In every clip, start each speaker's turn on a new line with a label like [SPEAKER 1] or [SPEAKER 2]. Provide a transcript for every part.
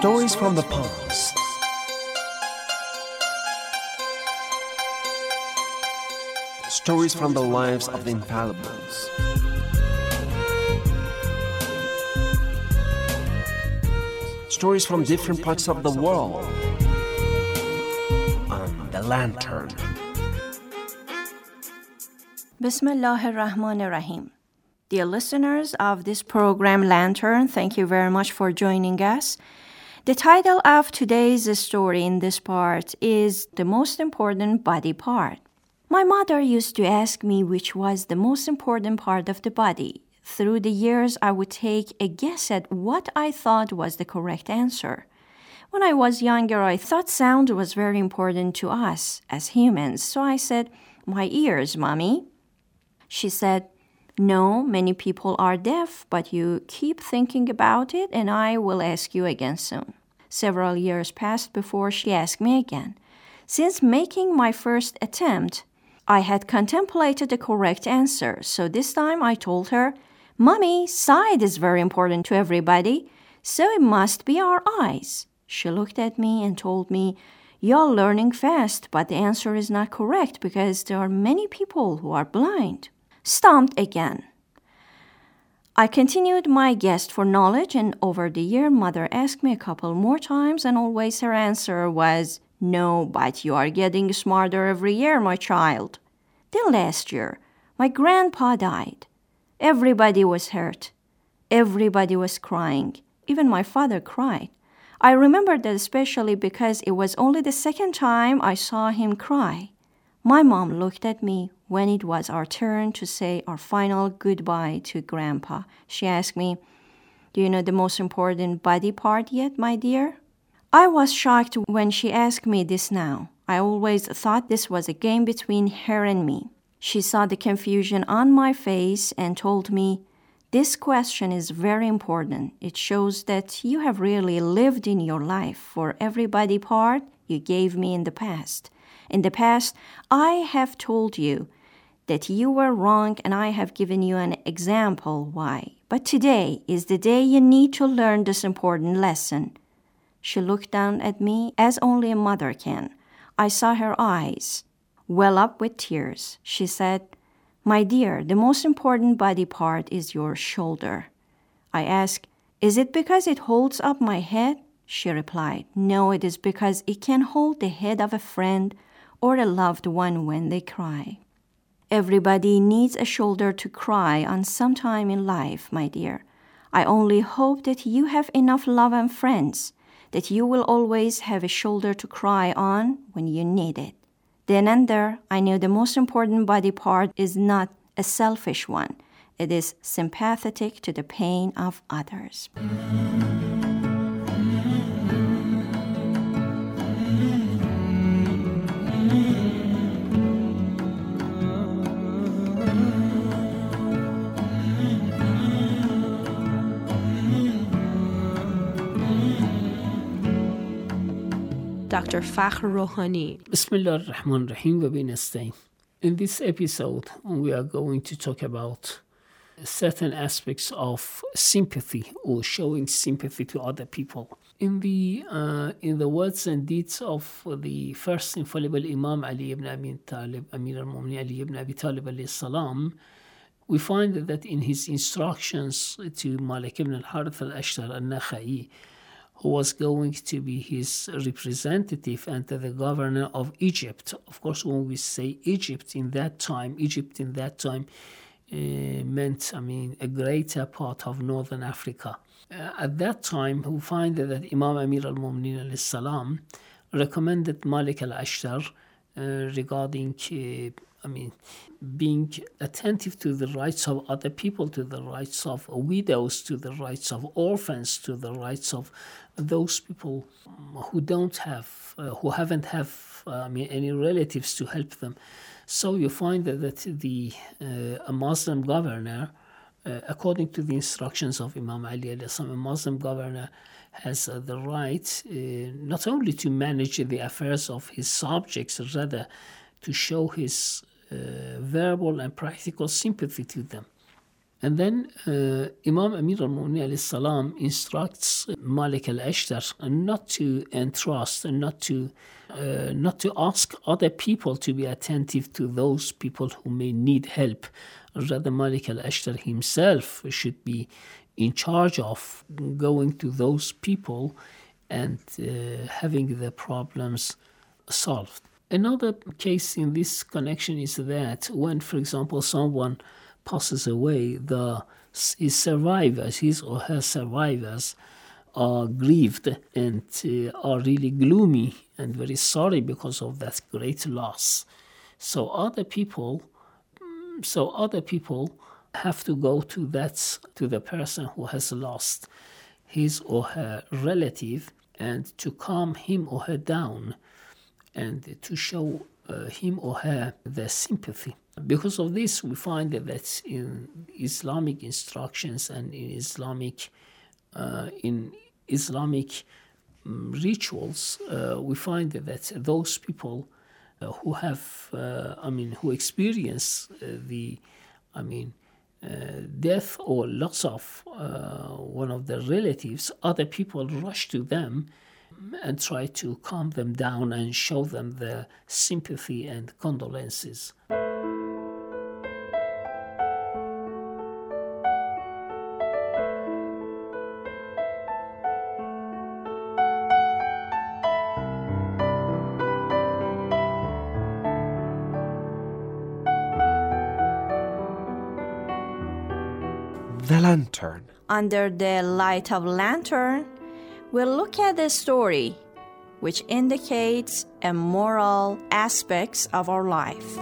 [SPEAKER 1] Stories from the past. Stories from the lives of the infallibles. Stories from different parts of the world. On the Lantern.
[SPEAKER 2] Bismillah ar-Rahman ar-Rahim. Dear listeners of this program Lantern, thank you very much for joining us. The title of today's story in this part is The Most Important Body Part. My mother used to ask me which was the most important part of the body. Through the years, I would take a guess at what I thought was the correct answer. When I was younger, I thought sound was very important to us as humans, so I said, "My ears, Mommy." She said, "No, many people are deaf, but you keep thinking about it and I will ask you again soon." Several years passed before she asked me again. Since making my first attempt, I had contemplated the correct answer, so this time I told her, "Mommy, sight is very important to everybody, so it must be our eyes." She looked at me and told me, "You're learning fast, but the answer is not correct because there are many people who are blind." Stumped again. I continued my quest for knowledge, and over the year, Mother asked me a couple more times, and always her answer was, "No, but you are getting smarter every year, my child." Then last year, my grandpa died. Everybody was hurt. Everybody was crying. Even my father cried. I remember that especially because it was only the second time I saw him cry. My mom looked at me when it was our turn to say our final goodbye to Grandpa. She asked me, "Do you know the most important body part yet, my dear?" I was shocked when she asked me this now. I always thought this was a game between her and me. She saw the confusion on my face and told me, "This question is very important. It shows that you have really lived in your life for every body part you gave me in the past. In the past, I have told you that you were wrong and I have given you an example why. But today is the day you need to learn this important lesson." She looked down at me as only a mother can. I saw her eyes well up with tears. She said, "My dear, the most important body part is your shoulder." I asked, "Is it because it holds up my head?" She replied, "No, it is because it can hold the head of a friend or a loved one when they cry." Everybody needs a shoulder to cry on sometime in life, my dear. I only hope that you have enough love and friends, that you will always have a shoulder to cry on when you need it. Then and there, I knew the most important body part is not a selfish one. It is sympathetic to the pain of others.
[SPEAKER 3] Dr. Fakhr Rohani.
[SPEAKER 4] Bismillah ar-Rahman ar-Rahim wa bihi nasta'in. In this episode, we are going to talk about certain aspects of sympathy or showing sympathy to other people. In the words and deeds of the first infallible Imam Ali ibn Abi Talib, Amir al-Mu'minin Ali ibn Abi Talib alayhi salam, we find that in his instructions to Malik ibn al-Harith al-Ashtar al-Nakha'i, who was going to be his representative and the governor of Egypt. Of course, when we say Egypt in that time meant, a greater part of northern Africa. At that time, we find that Imam Amir al-Mu'minin alayhi salam recommended Malik al-Ashtar regarding being attentive to the rights of other people, to the rights of widows, to the rights of orphans, to the rights of those people who haven't any relatives to help them. So you find that a Muslim governor, according to the instructions of Imam Ali, a Muslim governor has the right not only to manage the affairs of his subjects, rather to show his verbal and practical sympathy to them. And then Imam Amir al-Mu'minin alayhi salam instructs Malik al-Ashtar not to entrust and not to ask other people to be attentive to those people who may need help. Rather, Malik al-Ashtar himself should be in charge of going to those people and having the problems solved. Another case in this connection is that when, for example, someone passes away, his or her survivors are grieved and are really gloomy and very sorry because of that great loss. So other people have to go to the person who has lost his or her relative and to calm him or her down and to show him or her their sympathy. Because of this, we find that in Islamic instructions and in Islamic rituals, we find that those people who have, who experience death or loss of one of their relatives, other people rush to them and try to calm them down and show them their sympathy and condolences.
[SPEAKER 1] The Lantern.
[SPEAKER 2] Under the light of lantern, we'll look at the story which indicates a moral aspects of our life.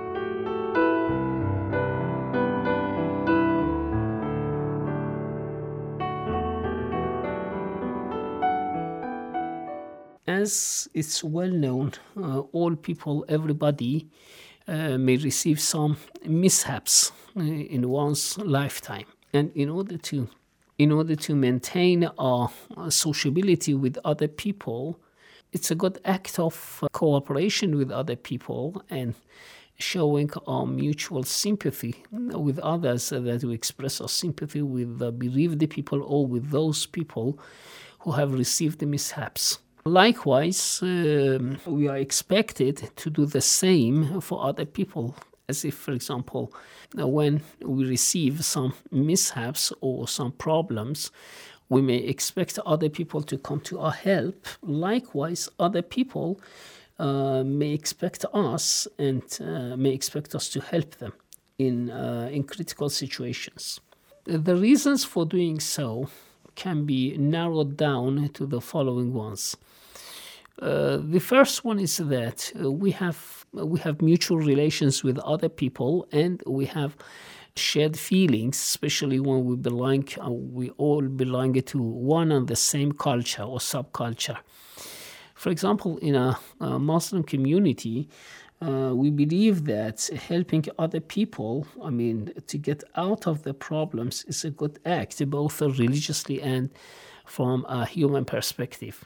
[SPEAKER 4] As it's well known, all people, everybody may receive some mishaps in one's lifetime. And in order to maintain our sociability with other people, it's a good act of cooperation with other people and showing our mutual sympathy with others, that we express our sympathy with the bereaved people or with those people who have received the mishaps. Likewise, we are expected to do the same for other people, as if, for example, when we receive some mishaps or some problems, we may expect other people to come to our help. Likewise, other people may expect us and may expect us to help them in critical situations. The reasons for doing so can be narrowed down to the following ones. The first one is that we have mutual relations with other people, and we have shared feelings, especially when we all belong to one and the same culture or subculture. For example, in a Muslim community, we believe that helping other people, to get out of the problems, is a good act, both religiously and from a human perspective.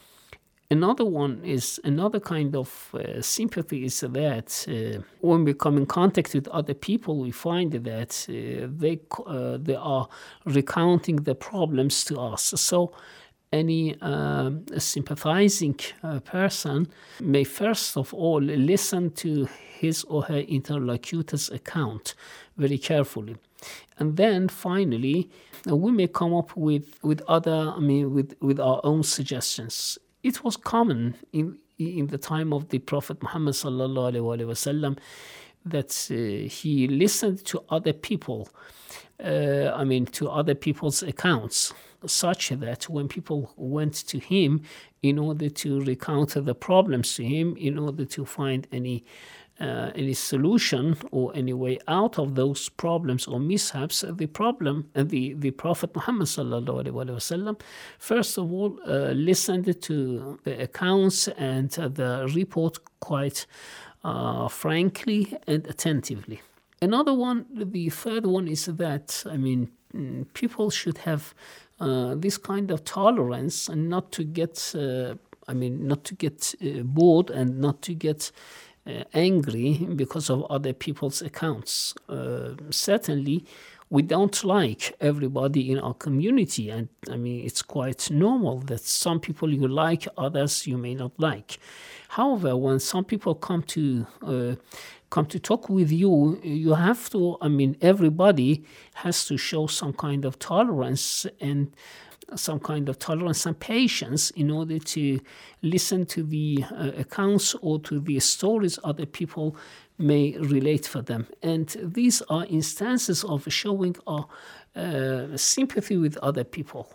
[SPEAKER 4] Another kind of sympathy is that when we come in contact with other people, we find that they are recounting the problems to us. So any sympathizing person may first of all listen to his or her interlocutor's account very carefully. And then finally, we may come up with our own suggestions. It was common in the time of the Prophet Muhammad sallallahu alaihi wasallam that he listened to other people, to other people's accounts, such that when people went to him in order to recount the problems to him, in order to find any solution or any way out of those problems or mishaps, the Prophet Muhammad sallallahu alaihi wasallam first of all listened to the accounts and the report quite frankly and attentively. The third one is that people should have this kind of tolerance and not to get bored and not to get angry because of other people's accounts. Certainly, we don't like everybody in our community. And I mean, it's quite normal that some people you like, others you may not like. However, when some people come to talk with you, you have to, I mean, everybody has to show some kind of tolerance and patience in order to listen to the accounts or to the stories other people may relate for them. And these are instances of showing our sympathy with other people.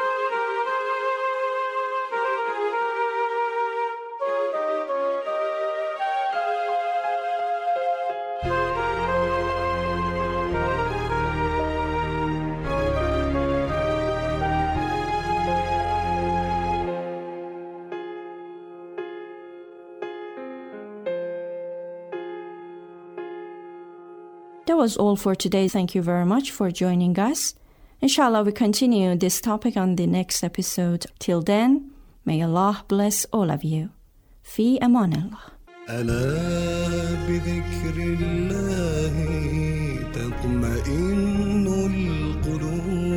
[SPEAKER 2] That was all for today. Thank you very much for joining us. Inshallah, we continue this topic on the next episode. Till then, may Allah bless all of you. Fi aman Allah.
[SPEAKER 5] ألا بذكر الله تطمئن القلوب